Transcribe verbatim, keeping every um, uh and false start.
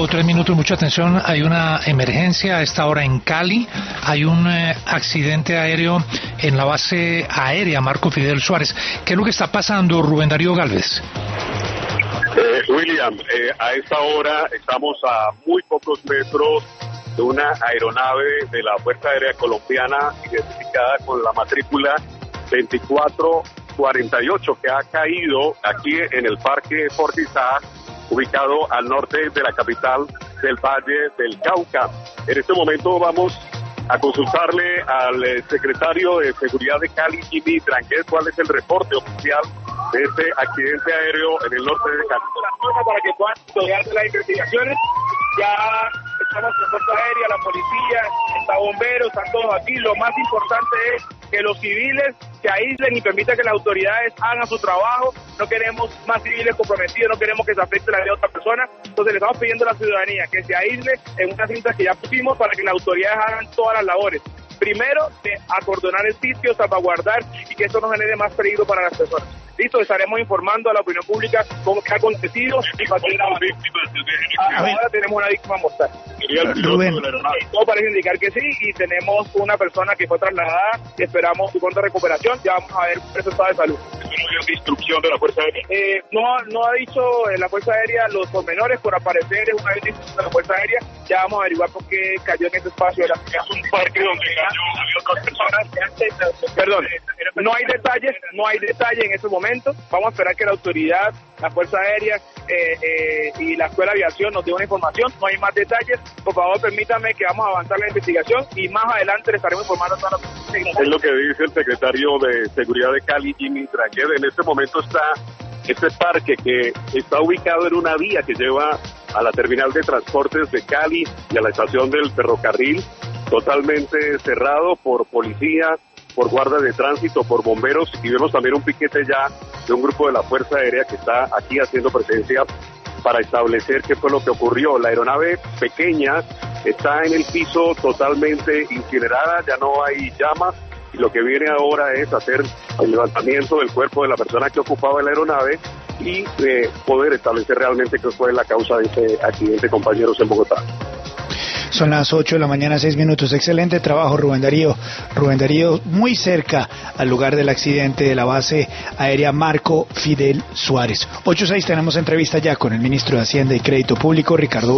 Cuatro o tres minutos, mucha atención. Hay una emergencia a esta hora en Cali. Hay un eh, accidente aéreo en la base aérea Marco Fidel Suárez. ¿Qué es lo que está pasando, Rubén Darío Gálvez? Eh, William, eh, a esta hora estamos a muy pocos metros de una aeronave de la Fuerza Aérea Colombiana identificada con la matrícula veinticuatro cuarenta y ocho que ha caído aquí en el Parque Fortizá, ubicado al norte de la capital del Valle del Cauca. En este momento vamos a consultarle al eh, secretario de Seguridad de Cali, Jimmy Dranguet, cuál es el reporte oficial de este accidente aéreo en el norte de Cali. Para que puedan estudiar las investigaciones, ya estamos con Fuerza Aérea, la policía, está bomberos, están todos aquí. Lo más importante es que los civiles se aíslen y permitan que las autoridades hagan su trabajo. No queremos más civiles comprometidos, no queremos que se afecte la vida de otra persona. Entonces le estamos pidiendo a la ciudadanía que se aísle en unas cintas que ya pusimos para que las autoridades hagan todas las labores. Primero, de acordonar el sitio, salvaguardar y que esto no genere más peligro para las personas. Listo, estaremos informando a la opinión pública cómo que ha acontecido y para que ahora tenemos una víctima mortal. Rubén. Todo parece indicar que sí y tenemos una persona que fue trasladada y esperamos su pronta recuperación. Ya vamos a ver el estado de salud. ¿Qué instrucción de la Fuerza Aérea? Eh, no, no ha dicho eh, la Fuerza Aérea los pormenores, por aparecer es una instrucción de la Fuerza Aérea. Ya vamos a averiguar por qué cayó en ese espacio. Era, es un parque donde cayó, había otras personas. Perdón, no hay detalles, no hay detalle en ese momento. Vamos a esperar que la autoridad, la Fuerza Aérea eh, eh, y la Escuela de Aviación nos dé una información. No hay más detalles. Por favor, permítame que vamos a avanzar la investigación y más adelante le estaremos informando a toda la comunidad. Es lo que dice el secretario de Seguridad de Cali, Jimmy Dranguet. En este momento está este parque que está ubicado en una vía que lleva a la terminal de transportes de Cali y a la estación del ferrocarril, totalmente cerrado por policía, por guardas de tránsito, por bomberos, y vemos también un piquete ya de un grupo de la Fuerza Aérea que está aquí haciendo presencia para establecer qué fue lo que ocurrió. La aeronave pequeña está en el piso totalmente incinerada, ya no hay llamas, y lo que viene ahora es hacer el levantamiento del cuerpo de la persona que ocupaba la aeronave y eh, poder establecer realmente qué fue la causa de este accidente, compañeros, en Bogotá. Son las ocho de la mañana, seis minutos. Excelente trabajo, Rubén Darío. Rubén Darío, muy cerca al lugar del accidente de la base aérea Marco Fidel Suárez. ocho seis, tenemos entrevista ya con el ministro de Hacienda y Crédito Público, Ricardo